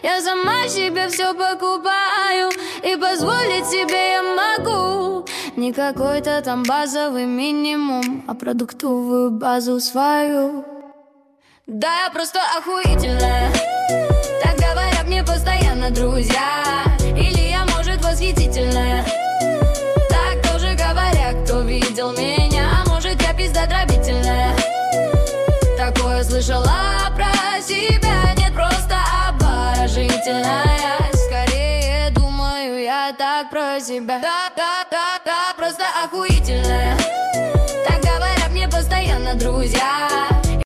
Я сама себе все покупаю, и позволить себе я могу не какой-то там базовый минимум, а продуктовую базу свою. Да, я просто охуительная, так говорят мне постоянно друзья. Или я, может, восхитительная, так тоже говорят, кто видел меня. А может, я пизда дробительная, такое слышала про себя. Нет, просто обворожительная. Скорее думаю я так про себя. Да, просто охуительная, так говорят мне постоянно друзья.